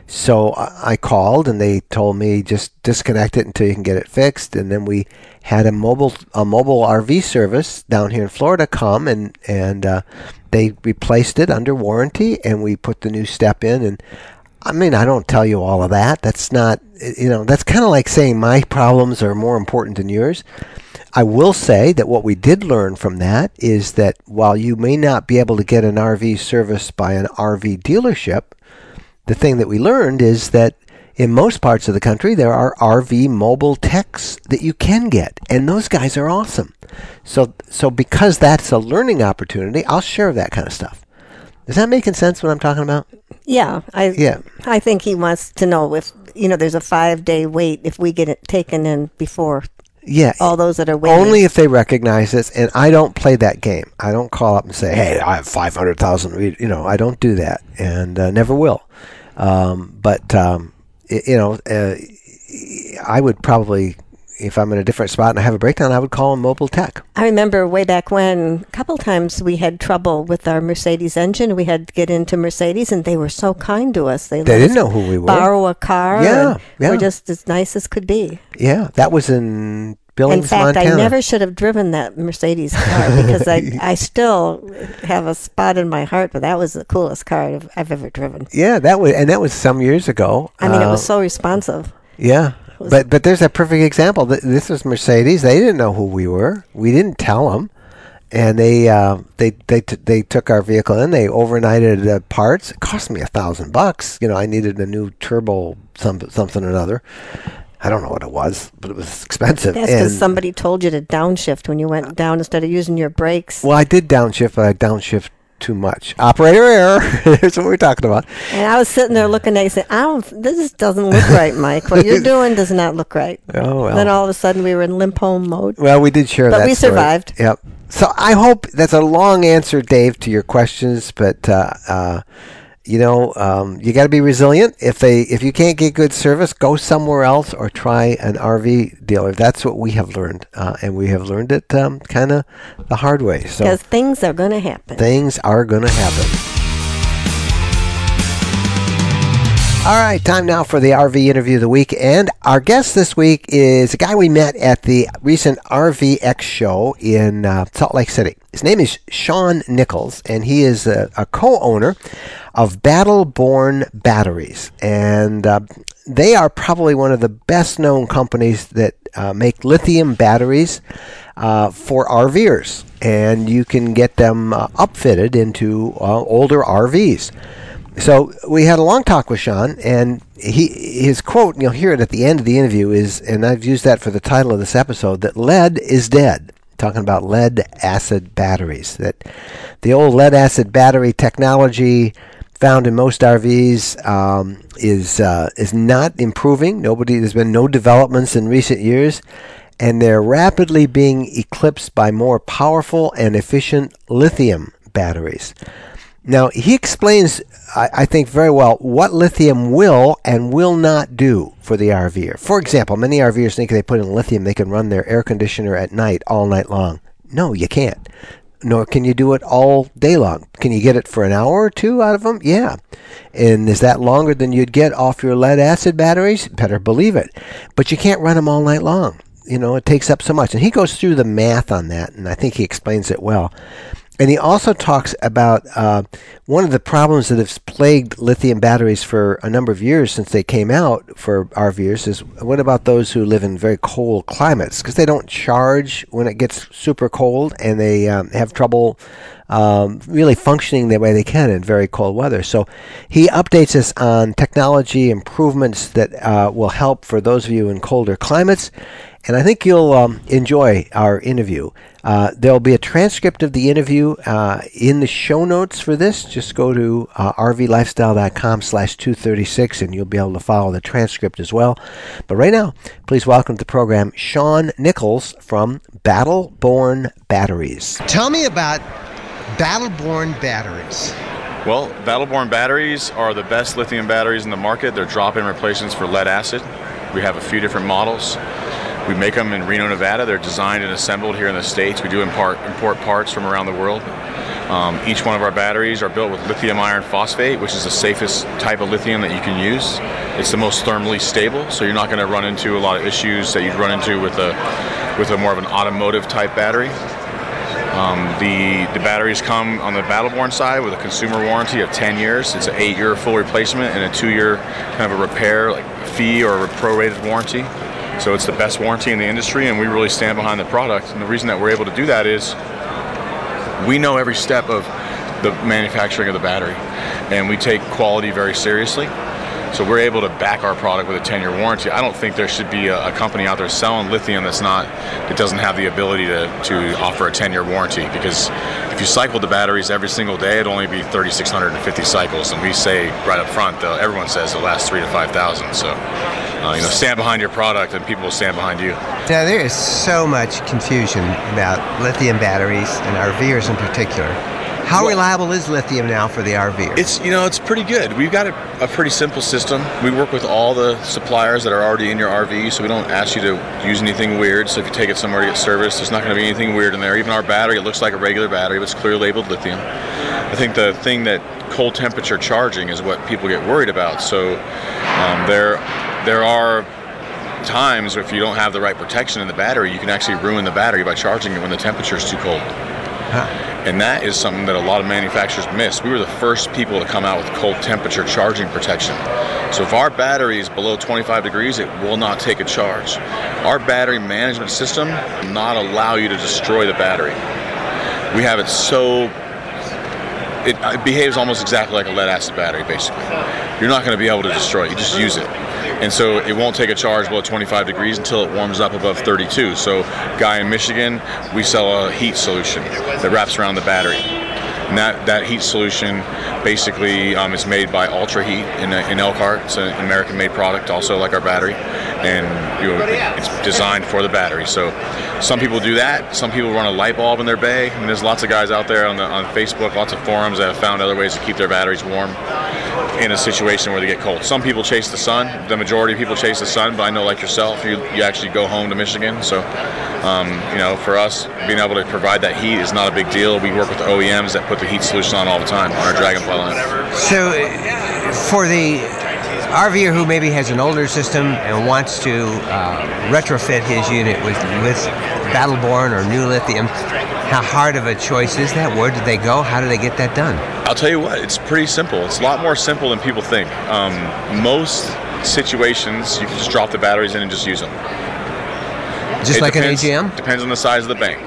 So I called and they told me just disconnect it until you can get it fixed. And then we had a mobile a mobile R V service down here in Florida come and and uh, they replaced it under warranty, and we put the new step in. And I mean, I don't tell you all of that. That's not, you know, that's kind of like saying my problems are more important than yours. I will say that what we did learn from that is that while you may not be able to get an R V service by an R V dealership, the thing that we learned is that in most parts of the country, there are R V mobile techs that you can get, and those guys are awesome. So, so because that's a learning opportunity, I'll share that kind of stuff. Is that making sense what I'm talking about? Yeah, I yeah. I think he wants to know if, you know, there's a five-day wait if we get it taken in before yeah, all those that are waiting. Only if they recognize this, and I don't play that game. I don't call up and say, hey, I have five hundred thousand, you know, I don't do that, and uh, never will. Um, but, um, it, you know, uh, I would probably, if I'm in a different spot and I have a breakdown, I would call them mobile tech. I remember way back when, a couple times we had trouble with our Mercedes engine. We had to get into Mercedes, and they were so kind to us. They, they let didn't us know who we were. Borrow a car. Yeah, and yeah. We're just as nice as could be. Yeah, that was in Billings, in fact, Montana. I never should have driven that Mercedes car because I, I still have a spot in my heart, but that was the coolest car I've, I've ever driven. Yeah, that was, and that was some years ago. I mean, uh, it was so responsive. Yeah, but but there's a perfect example. This was Mercedes. They didn't know who we were. We didn't tell them, and they uh, they they t- they took our vehicle in. They overnighted the parts. It cost me a thousand bucks. You know, I needed a new turbo, some something or another. I don't know what it was, but it was expensive. That's because somebody told you to downshift when you went down instead of using your brakes. Well, I did downshift, but I downshift too much. Operator error. That's what we're talking about. And I was sitting there looking at you saying, I don't, this doesn't look right, Mike. What you're doing does not look right. Oh, well. Then all of a sudden we were in limp home mode. Well, we did share but that we story. survived. Yep. So I hope that's a long answer, Dave, to your questions, but uh, uh, you know, um, you got to be resilient. If they, if you can't get good service, go somewhere else or try an R V dealer. That's what we have learned, uh, and we have learned it um, kind of the hard way. So because things are going to happen. Things are going to happen. All right, time now for the R V interview of the week, and our guest this week is a guy we met at the recent R V X show in uh, Salt Lake City. His name is Sean Nichols, and he is a, a co-owner of Battle Born Batteries, and uh, they are probably one of the best-known companies that uh, make lithium batteries uh, for RVers, and you can get them uh, upfitted into uh, older R Vs. So we had a long talk with Sean, and he his quote, and you'll hear it at the end of the interview, is, and I've used that for the title of this episode, that lead is dead. Talking about lead acid batteries. That the old lead acid battery technology found in most R Vs um, is uh, is not improving. Nobody, there's been no developments in recent years, and they're rapidly being eclipsed by more powerful and efficient lithium batteries. Now, he explains, I, I think, very well what lithium will and will not do for the RVer. For example, many RVers think they put in lithium, they can run their air conditioner at night all night long. No, you can't. Nor can you do it all day long. Can you get it for an hour or two out of them? Yeah. And is that longer than you'd get off your lead acid batteries? Better believe it. But you can't run them all night long. You know, it takes up so much. And he goes through the math on that, and I think he explains it well. And he also talks about uh, one of the problems that has plagued lithium batteries for a number of years since they came out for RVers is, what about those who live in very cold climates? Because they don't charge when it gets super cold, and they um, have trouble um, really functioning the way they can in very cold weather. So he updates us on technology improvements that uh, will help for those of you in colder climates. And I think you'll um, enjoy our interview. Uh, there'll be a transcript of the interview uh, in the show notes for this. Just go to uh, rvlifestyle.com slash 236 and you'll be able to follow the transcript as well. But right now, please welcome to the program Sean Nichols from Battle Born Batteries. Tell me about Battle Born Batteries. Well, Battle Born Batteries are the best lithium batteries in the market. They're drop-in replacements for lead acid. We have a few different models. We make them in Reno, Nevada. They're designed and assembled here in the States. We do import, import parts from around the world. Um, each one of our batteries are built with lithium iron phosphate, which is the safest type of lithium that you can use. It's the most thermally stable, so you're not going to run into a lot of issues that you'd run into with a with a more of an automotive type battery. Um, the the batteries come on the Battleborn side with a consumer warranty of ten years. It's an eight-year full replacement and a two-year kind of a repair like fee or a prorated warranty. So it's the best warranty in the industry, and we really stand behind the product. And the reason that we're able to do that is we know every step of the manufacturing of the battery, and we take quality very seriously. So we're able to back our product with a ten-year warranty. I don't think there should be a, a company out there selling lithium that's not, that doesn't have the ability to, to offer a ten-year warranty, because if you cycled the batteries every single day, it'd only be three thousand six hundred fifty cycles, and we say right up front, though, everyone says it'll last three to five thousand. So, uh, you know, stand behind your product, and people will stand behind you. Now, there is so much confusion about lithium batteries and RVers in particular. How well, reliable is lithium now for the RVer? It's, you know, it's pretty good. We've got a, a pretty simple system. We work with all the suppliers that are already in your R V, so we don't ask you to use anything weird. So if you take it somewhere to get serviced, there's not going to be anything weird in there. Even our battery, it looks like a regular battery, but it's clearly labeled lithium. I think the thing that cold temperature charging is what people get worried about. So um, there, there are times if you don't have the right protection in the battery, you can actually ruin the battery by charging it when the temperature is too cold. Huh. And that is something that a lot of manufacturers miss. We were the first people to come out with cold temperature charging protection. So if our battery is below twenty-five degrees, it will not take a charge. Our battery management system will not allow you to destroy the battery. We have it so, it, it behaves almost exactly like a lead acid battery, basically. You're not going to be able to destroy it, you just use it. And so it won't take a charge below twenty-five degrees until it warms up above thirty-two. So, guy in Michigan, we sell a heat solution that wraps around the battery. And that, that heat solution basically um, is made by Ultra Heat in, in Elkhart. It's an American-made product, also like our battery. And you know, it's designed for the battery. So some people do that. Some people run a light bulb in their bay. And there's lots of guys out there on, the, on Facebook, lots of forums that have found other ways to keep their batteries warm in a situation where they get cold. Some people chase the sun. The majority of people chase the sun, but I know, like yourself, you, you actually go home to Michigan. So, um, you know, for us, being able to provide that heat is not a big deal. We work with the O E Ms that put the heat solution on all the time on our Dragonfly line. So, for the RVer who maybe has an older system and wants to uh, retrofit his unit with, with Battleborn or new lithium, how hard of a choice is that? Where do they go? How do they get that done? I'll tell you what, it's pretty simple. It's a lot more simple than people think. Um, most situations, you can just drop the batteries in and just use them. Just it like depends, an A G M? Depends on the size of the bank.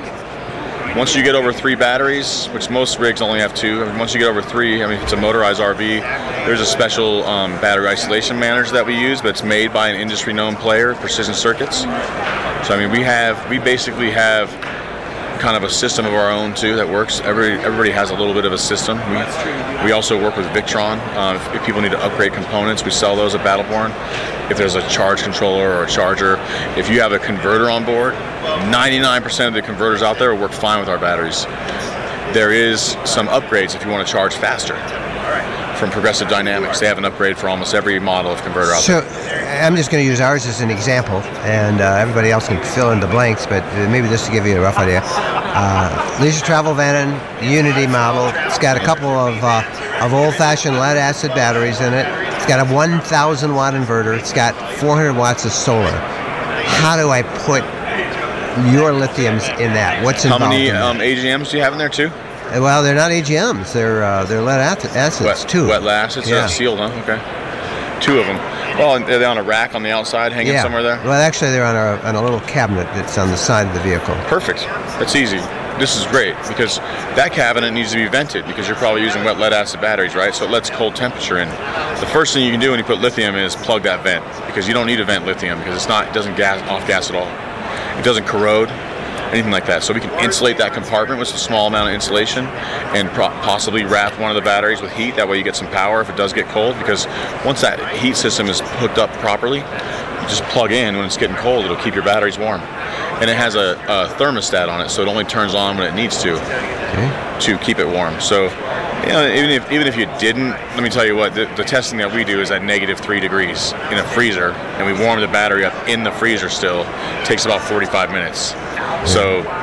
Once you get over three batteries, which most rigs only have two, once you get over three, I mean, if it's a motorized R V, there's a special um, battery isolation manager that we use, but it's made by an industry-known player, Precision Circuits. So, I mean, we have, we basically have kind of a system of our own too that works. Every everybody has a little bit of a system. We we also work with Victron. Uh, if, if people need to upgrade components, we sell those at Battleborn. If there's a charge controller or a charger, if you have a converter on board, ninety-nine percent of the converters out there work fine with our batteries. There is some upgrades if you want to charge faster. From Progressive Dynamics, they have an upgrade for almost every model of converter out so, there. So I'm just going to use ours as an example, and uh, everybody else can fill in the blanks, but maybe this to give you a rough idea. Uh, Leisure Travel Vannon, Unity model. It's got a couple of, uh, of old-fashioned lead-acid batteries in it. It's got a one thousand watt inverter. It's got four hundred watts of solar. How do I put your lithiums in that? What's involved? How many in um, A G Ms do you have in there too? Well, they're not A G Ms. They're uh, they're lead acids wet, too. Wet lead acids. Yeah. Sealed, huh? Okay. Two of them. Well, are they on a rack on the outside, hanging yeah. somewhere there? Well, actually, they're on a on a little cabinet that's on the side of the vehicle. Perfect. That's easy. This is great because that cabinet needs to be vented because you're probably using wet lead acid batteries, right? So it lets cold temperature in. The first thing you can do when you put lithium in is plug that vent because you don't need to vent lithium because it's not it doesn't gas off gas at all. It doesn't corrode. Anything like that. So we can insulate that compartment with a small amount of insulation and pro- possibly wrap one of the batteries with heat. That way you get some power if it does get cold, because once that heat system is hooked up properly, you just plug in when it's getting cold, it'll keep your batteries warm. And it has a, a thermostat on it, so it only turns on when it needs to okay. to keep it warm. So you know, even if even if you didn't, let me tell you what, the, the testing that we do is at negative three degrees in a freezer, and we warm the battery up in the freezer still. It takes about forty-five minutes. So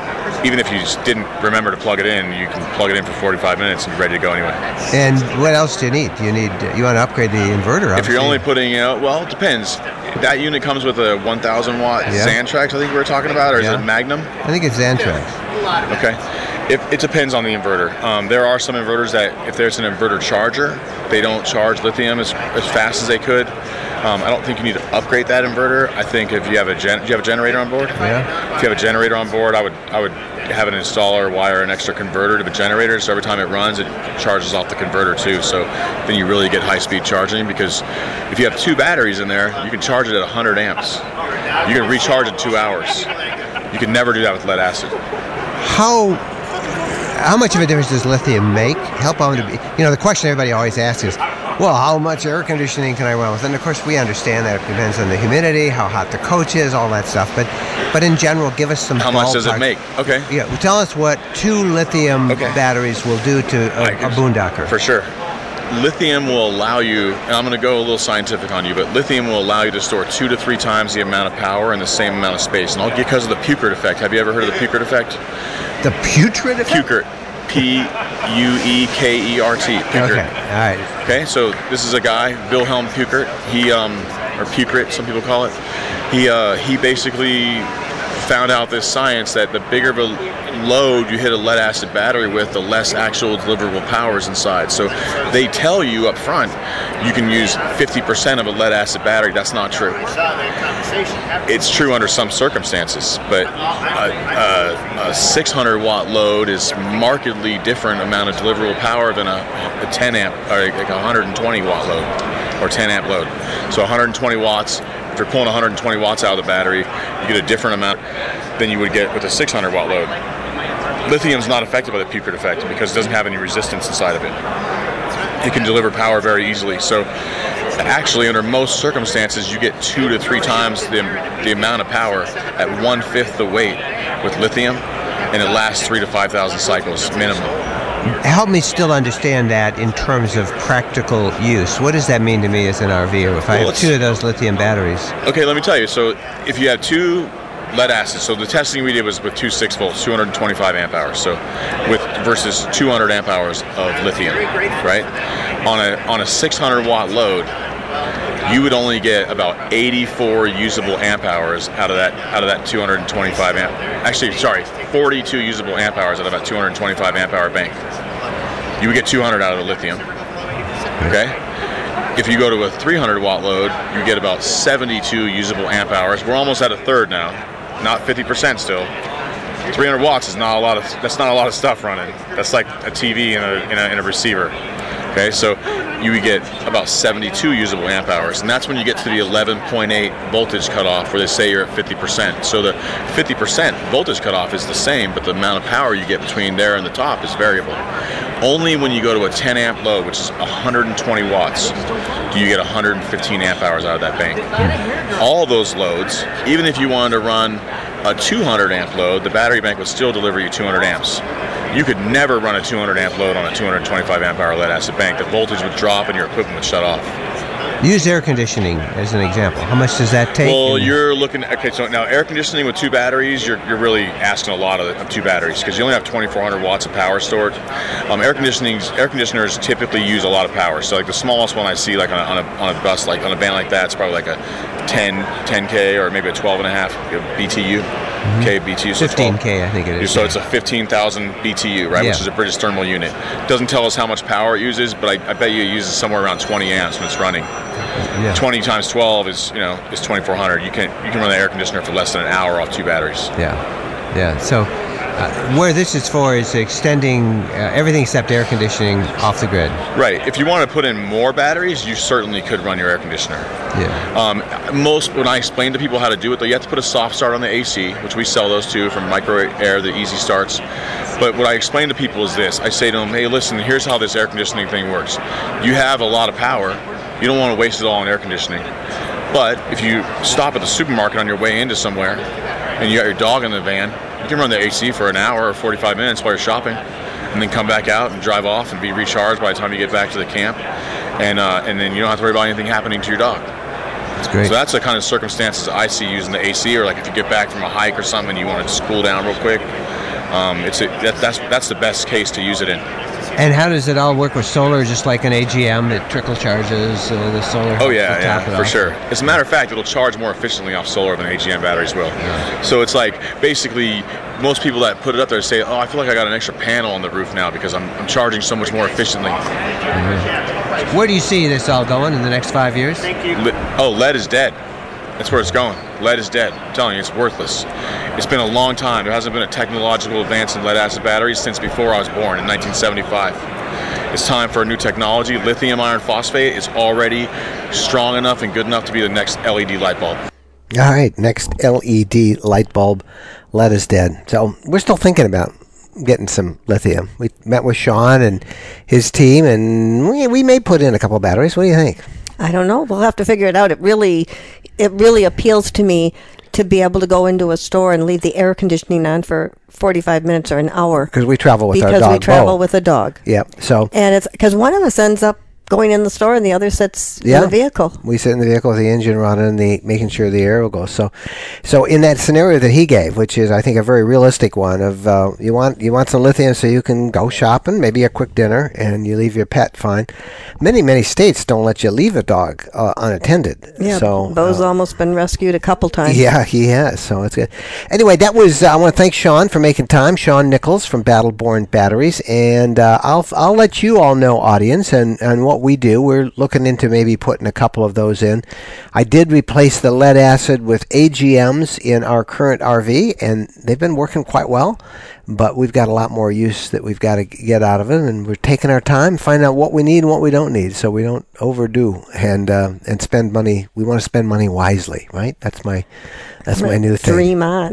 even if you just didn't remember to plug it in, you can plug it in for forty-five minutes and you're ready to go anyway. And what else do you need? Do you need you want to upgrade the inverter? If you're only putting, you know, well, it depends. That unit comes with a one thousand watt Yeah. Xantrax, I think we were talking about, or is Yeah. it Magnum? I think it's Xantrax. Okay. If, it depends on the inverter. Um, there are some inverters that, if there's an inverter charger, they don't charge lithium as, as fast as they could. Um, I don't think you need to upgrade that inverter. I think if you have a gen, do you have a generator on board? Yeah. If you have a generator on board, I would I would have an installer wire an extra converter to the generator, so every time it runs, it charges off the converter too. So then you really get high-speed charging, because if you have two batteries in there, you can charge it at one hundred amps. You can recharge in two hours. You can never do that with lead acid. How how much of a difference does lithium make? Help on to be, you know, the question everybody always asks is, well, how much air conditioning can I run with? And of course, we understand that it depends on the humidity, how hot the coach is, all that stuff. But but in general, give us some. How much does it ballpark- make? Okay. Yeah, well, tell us what two lithium Okay. batteries will do to a, a boondocker. For sure. Lithium will allow you, and I'm going to go a little scientific on you, but lithium will allow you to store two to three times the amount of power in the same amount of space. And all because of the Pukert effect. Have you ever heard of the Pukert effect? The putrid effect? Pukert. P U E K E R T. Pukert. Okay, all right. Okay, so this is a guy, Wilhelm Pukert. He, um, or Pukert, some people call it. He, uh, he basically found out this science that the bigger of a load you hit a lead acid battery with, the less actual deliverable power is inside. So they tell you up front you can use fifty percent of a lead acid battery. That's not true. It's true under some circumstances, but a, a, a six hundred watt load is markedly different amount of deliverable power than a, a ten amp or like a one hundred twenty watt load or ten amp load. So one hundred twenty watts. If you're pulling one hundred twenty watts out of the battery, you get a different amount than you would get with a six hundred watt load. Lithium's not affected by the Pukert effect because it doesn't have any resistance inside of it. It can deliver power very easily. So actually, under most circumstances, you get two to three times the, the amount of power at one-fifth the weight with lithium, and it lasts three to five thousand cycles minimum. Help me still understand that in terms of practical use. What does that mean to me as an RVer if I Well, have two of those lithium batteries? Okay, let me tell you. So if you have two lead acid, so the testing we did was with two six volts, two hundred twenty-five amp hours, so with versus two hundred amp hours of lithium, right? On a on a six hundred watt load, you would only get about eighty-four usable amp hours out of that out of that two hundred twenty-five amp. Actually, sorry, forty-two usable amp hours out of that two hundred twenty-five amp hour bank. You would get two hundred out of the lithium. Okay. If you go to a three hundred watt load, you get about seventy-two usable amp hours. We're almost at a third now, not fifty percent still. three hundred watts is not a lot of. That's not a lot of stuff running. That's like a T V and a, in a, in a receiver. Okay, so you would get about seventy-two usable amp hours, and that's when you get to the eleven point eight voltage cutoff, where they say you're at fifty percent. So the fifty percent voltage cutoff is the same, but the amount of power you get between there and the top is variable. Only when you go to a ten amp load, which is one hundred twenty watts, do you get one hundred fifteen amp hours out of that bank. All those loads, even if you wanted to run a two hundred amp load, the battery bank would still deliver you two hundred amps. You could never run a two hundred amp load on a two hundred twenty-five amp hour lead acid bank. The voltage would drop and your equipment would shut off. Use air conditioning as an example. How much does that take? Well, And- you're looking at, okay, so now air conditioning with two batteries, you're, you're really asking a lot of, of two batteries because you only have twenty-four hundred watts of power stored. Um, air conditioning, air conditioners typically use a lot of power. So like the smallest one I see like on a, on a, on a bus, like on a van like that, it's probably like a ten, ten K or maybe a twelve and a half B T U. Mm-hmm. K B T U. So fifteen K, I think it is. So it's a fifteen thousand B T U, right, Yeah. which is a British thermal unit. Doesn't tell us how much power it uses, but I, I bet you it uses somewhere around twenty amps when it's running. Yeah. twenty times twelve is, you know, is twenty-four hundred. You can you can run the air conditioner for less than an hour off two batteries. Yeah, yeah. So uh, where this is for is extending uh, everything except air conditioning off the grid. Right. If you want to put in more batteries, you certainly could run your air conditioner. Yeah. Um, most when I explain to people how to do it, though, you have to put a soft start on the A C, which we sell those too from Micro Air, the easy starts. But what I explain to people is this: I say to them, "Hey, listen, here's how this air conditioning thing works. You have a lot of power. You don't want to waste it all on air conditioning. But if you stop at the supermarket on your way into somewhere, and you got your dog in the van, you can run the A C for an hour or forty-five minutes while you're shopping, and then come back out and drive off and be recharged by the time you get back to the camp, and uh, and then you don't have to worry about anything happening to your dog." That's great. So that's the kind of circumstances I see using the A C, or like if you get back from a hike or something and you want to just cool down real quick. um, it's a, that, that's that's the best case to use it in. And how does it all work with solar? Just like an A G M, it trickle charges uh, the solar? Oh yeah, to yeah, top it for off. sure. As a matter of fact, it'll charge more efficiently off solar than A G M batteries will. Yeah. So it's like basically most people that put it up there say, "Oh, I feel like I got an extra panel on the roof now because I'm I'm charging so much more efficiently." Mm-hmm. Where do you see this all going in the next five years? Le- oh, lead is dead. That's where it's going. Lead is dead. I'm telling you, it's worthless. It's been a long time. There hasn't been a technological advance in lead-acid batteries since before I was born in nineteen seventy-five. It's time for a new technology. Lithium iron phosphate is already strong enough and good enough to be the next L E D light bulb. All right, next L E D light bulb. Lead is dead. So we're still thinking about getting some lithium. We met with Sean and his team, and we, we may put in a couple batteries. What do you think? I don't know. We'll have to figure it out. It really, it really appeals to me to be able to go into a store and leave the air conditioning on for forty-five minutes or an hour. Because we travel with our dog. Because we travel Bo. with a dog. Yep. So. And it's because one of us ends up going in the store and the other sits Yeah. in the vehicle. We sit in the vehicle with the engine running, the making sure the air will go. So, so in that scenario that he gave, which is I think a very realistic one, of uh, you want you want some lithium so you can go shopping, maybe a quick dinner, and you leave your pet fine. Many many states don't let you leave a dog uh, unattended. Yeah, so Bo's uh, almost been rescued a couple times. Yeah, he has. So it's good. Anyway, that was. Uh, I want to thank Sean for making time. Sean Nichols from Battleborn Batteries, and uh, I'll I'll let you all know, audience, and, and what we do. We're looking into maybe putting a couple of those in. I did replace the lead acid with A G Ms in our current R V, and they've been working quite well. But we've got a lot more use that we've got to get out of it, and we're taking our time, find out what we need and what we don't need, so we don't overdo and uh, and spend money. We want to spend money wisely, right? That's my that's my new thing. Dream on.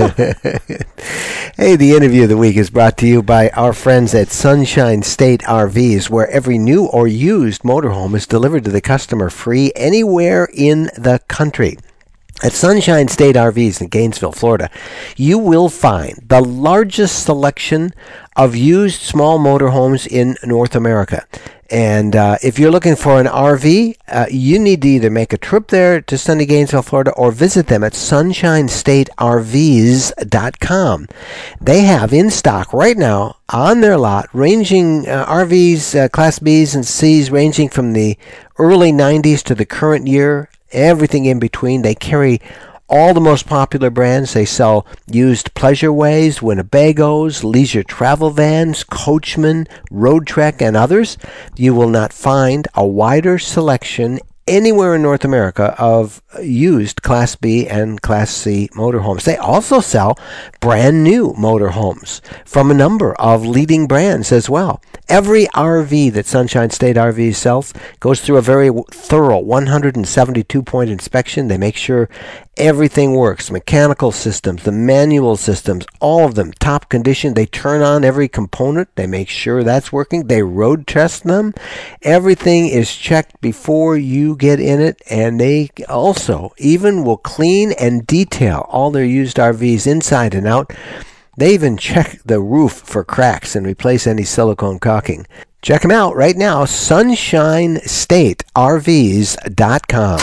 Hey, the interview of the week is brought to you by our friends at Sunshine State R Vs, where every new or used motorhome is delivered to the customer free anywhere in the country. At Sunshine State R Vs in Gainesville, Florida, you will find the largest selection of used small motorhomes in North America. And uh, if you're looking for an R V, uh, you need to either make a trip there to sunny Gainesville, Florida, or visit them at sunshine state r vs dot com. They have in stock right now on their lot ranging uh, R Vs, uh, Class Bs and Cs, ranging from the early nineties to the current year. Everything in between. They carry all the most popular brands. They sell used Pleasureways, Winnebagos, leisure travel vans, Coachmen, Road Trek, and others. You will not find a wider selection anywhere in North America of used Class B and Class C motorhomes. They also sell brand new motorhomes from a number of leading brands as well. Every R V that Sunshine State R V sells goes through a very thorough one hundred seventy-two point inspection. They make sure everything works. Mechanical systems, the manual systems, all of them top condition. They turn on every component. They make sure that's working. They road test them. Everything is checked before you get in it, and they also even will clean and detail all their used R Vs inside and out. They even check the roof for cracks and replace any silicone caulking. Check them out right now, sunshine state r vs dot com.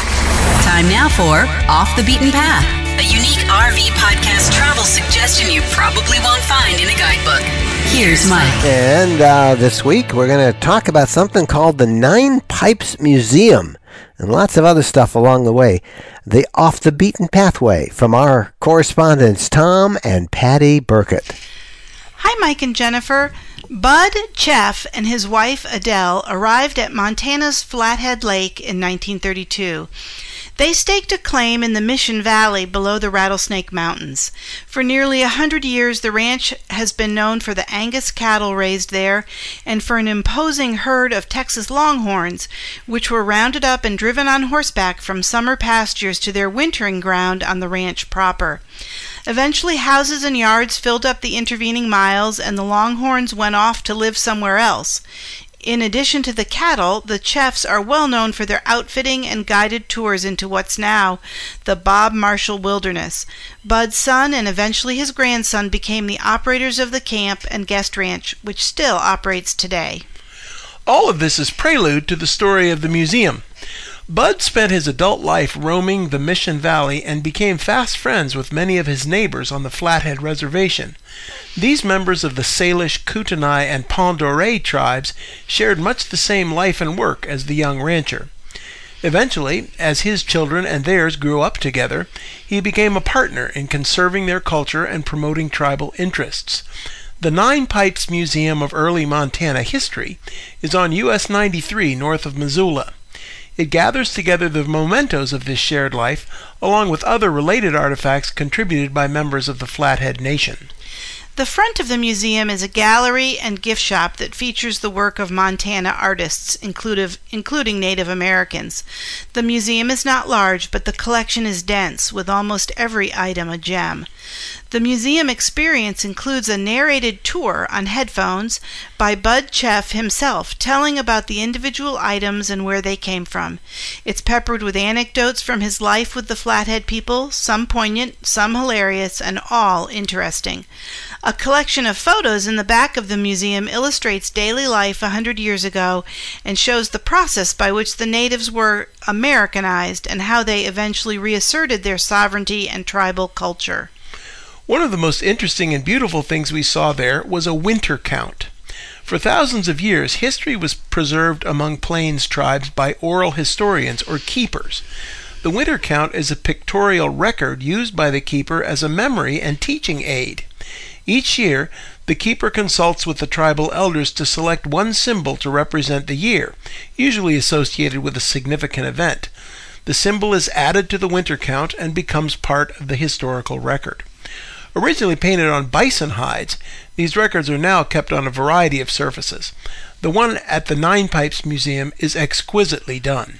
Time now for Off the Beaten Path, a unique R V podcast travel suggestion you probably won't find in a guidebook. Here's Mike. And uh, this week we're going to talk about something called the Nine Pipes Museum and lots of other stuff along the way. The Off the Beaten Pathway from our correspondents Tom and Patty Burkett. Hi, Mike and Jennifer. Bud Cheff and his wife Adele arrived at Montana's Flathead Lake in nineteen thirty-two. They staked a claim in the Mission Valley below the Rattlesnake Mountains. For nearly a hundred years, the ranch has been known for the Angus cattle raised there and for an imposing herd of Texas Longhorns, which were rounded up and driven on horseback from summer pastures to their wintering ground on the ranch proper. Eventually, houses and yards filled up the intervening miles, and the Longhorns went off to live somewhere else. In addition to the cattle, the Cheffs are well known for their outfitting and guided tours into what's now the Bob Marshall Wilderness. Bud's son and eventually his grandson became the operators of the camp and guest ranch, which still operates today. All of this is prelude to the story of the museum. Bud spent his adult life roaming the Mission Valley and became fast friends with many of his neighbors on the Flathead Reservation. These members of the Salish, Kootenai, and Pend d'Oreille tribes shared much the same life and work as the young rancher. Eventually, as his children and theirs grew up together, he became a partner in conserving their culture and promoting tribal interests. The Nine Pipes Museum of Early Montana History is on U S ninety-three north of Missoula. It gathers together the mementos of this shared life, along with other related artifacts contributed by members of the Flathead Nation. The front of the museum is a gallery and gift shop that features the work of Montana artists, including Native Americans. The museum is not large, but the collection is dense, with almost every item a gem. The museum experience includes a narrated tour on headphones by Bud Cheff himself, telling about the individual items and where they came from. It's peppered with anecdotes from his life with the Flathead people, some poignant, some hilarious, and all interesting. A collection of photos in the back of the museum illustrates daily life a hundred years ago and shows the process by which the natives were Americanized and how they eventually reasserted their sovereignty and tribal culture. One of the most interesting and beautiful things we saw there was a winter count. For thousands of years, history was preserved among Plains tribes by oral historians or keepers. The winter count is a pictorial record used by the keeper as a memory and teaching aid. Each year, the keeper consults with the tribal elders to select one symbol to represent the year, usually associated with a significant event. The symbol is added to the winter count and becomes part of the historical record. Originally painted on bison hides, these records are now kept on a variety of surfaces. The one at the Nine Pipes Museum is exquisitely done.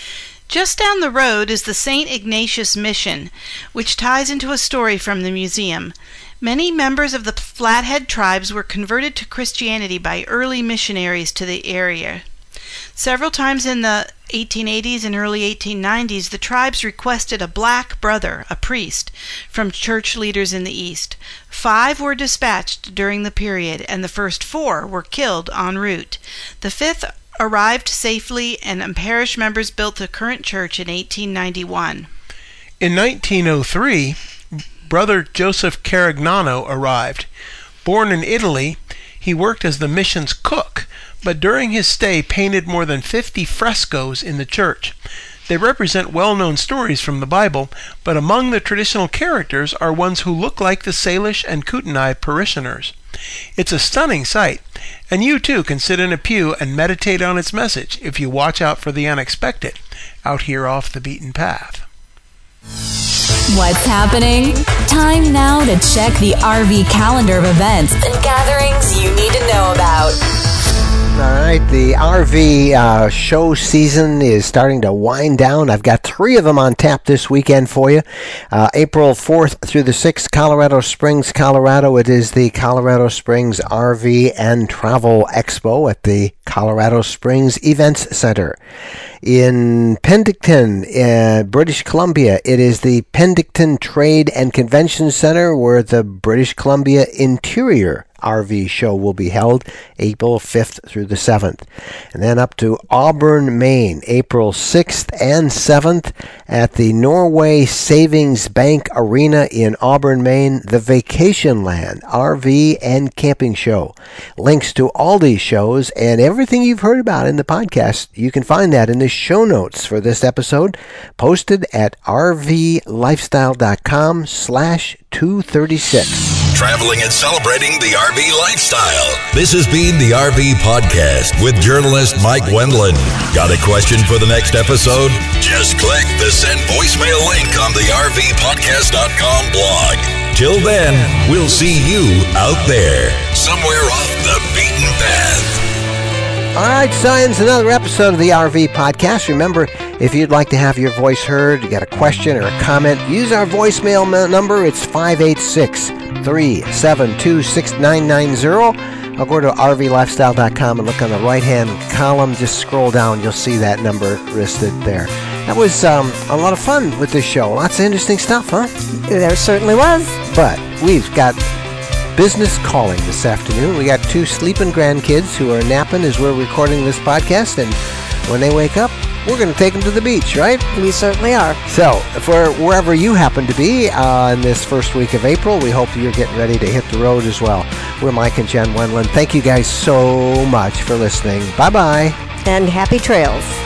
Just down the road is the Saint Ignatius Mission, which ties into a story from the museum. Many members of the Flathead tribes were converted to Christianity by early missionaries to the area. Several times in the eighteen eighties and early eighteen nineties, the tribes requested a black brother, a priest, from church leaders in the East. Five were dispatched during the period, and the first four were killed en route. The fifth arrived safely, and parish members built the current church in eighteen ninety-one. In nineteen oh three, Brother Joseph Carignano arrived. Born in Italy, he worked as the mission's cook, but during his stay painted more than fifty frescoes in the church. They represent well-known stories from the Bible, but among the traditional characters are ones who look like the Salish and Kootenai parishioners. It's a stunning sight, and you too can sit in a pew and meditate on its message if you watch out for the unexpected, out here off the beaten path. What's happening? Time now to check the R V calendar of events and gatherings you need to know about. All right, the R V uh, show season is starting to wind down. I've got three of them on tap this weekend for you. Uh, April fourth through the sixth, Colorado Springs, Colorado. It is the Colorado Springs R V and Travel Expo at the Colorado Springs Events Center. In Penticton, uh, British Columbia, it is the Penticton Trade and Convention Center, where the British Columbia Interior R V show will be held April fifth through the seventh. And then up to Auburn, Maine, April sixth and seventh at the Norway Savings Bank Arena in Auburn, Maine, the Vacation Land R V and Camping Show. Links to all these shows and everything you've heard about in the podcast, you can find that in the show notes for this episode, posted at rvlifestyle.com slash 236. Traveling and celebrating the R V lifestyle. This has been the R V Podcast with journalist Mike Wendland. Got a question for the next episode? Just click the send voicemail link on the R V podcast dot com blog. Till then, we'll see you out there, somewhere off the beaten path. All right, Science, another episode of the R V Podcast. Remember, if you'd like to have your voice heard, you got a question or a comment, use our voicemail number. It's five eight six, three seven two, six nine nine zero. I'll go to r v lifestyle dot com and look on the right-hand column. Just scroll down. You'll see that number listed there. That was um, a lot of fun with this show. Lots of interesting stuff, huh? There certainly was. But we've got business calling this afternoon. We got two sleeping grandkids who are napping as we're recording this podcast, and when they wake up, we're going to take them to the beach, right? We certainly are. So, for wherever you happen to be uh, in this first week of April, we hope you're getting ready to hit the road as well. We're Mike and Jen Wendland. Thank you guys so much for listening. Bye-bye. And happy trails.